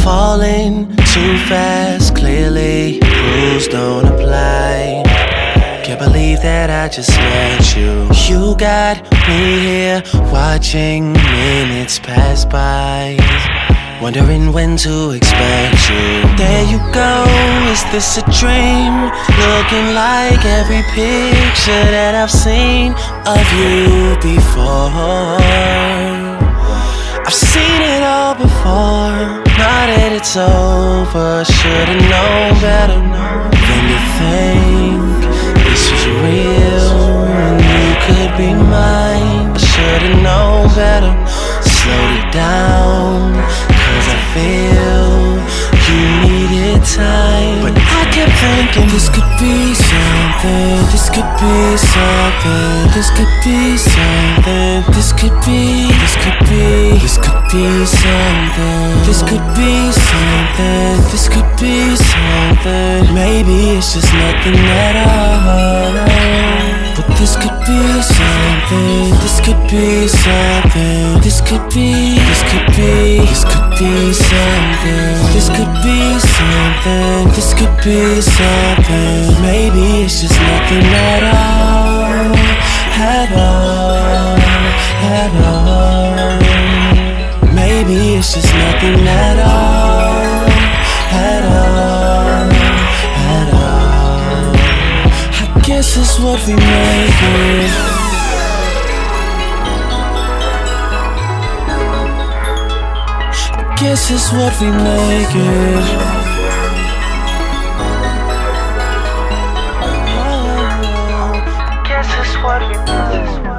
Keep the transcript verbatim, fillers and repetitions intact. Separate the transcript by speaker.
Speaker 1: falling too fast, clearly rules don't apply. Can't believe that I just met you. You got me here, watching minutes pass by, wondering when to expect you. There you go, is this a dream? Looking like every picture that I've seen of you before. I've seen it all before. Now that it's over, should've known better than to think this was real and you could be mine. I should've known better, slowed it down, cause I feel you needed time. But I kept thinking this could be something, this could be something, this could be something, this could be, this could be, this could be something, this could be something, this could be something. Maybe it's just nothing at all, but this could be something, this could be something, this could be, this could be, this could be something, this could be something, this could be something. Maybe it's just nothing at all, at all, at all. Maybe it's just nothing at all, at all, at all. I guess it's what we make it. I guess it's what we make it. I guess it's what we make it.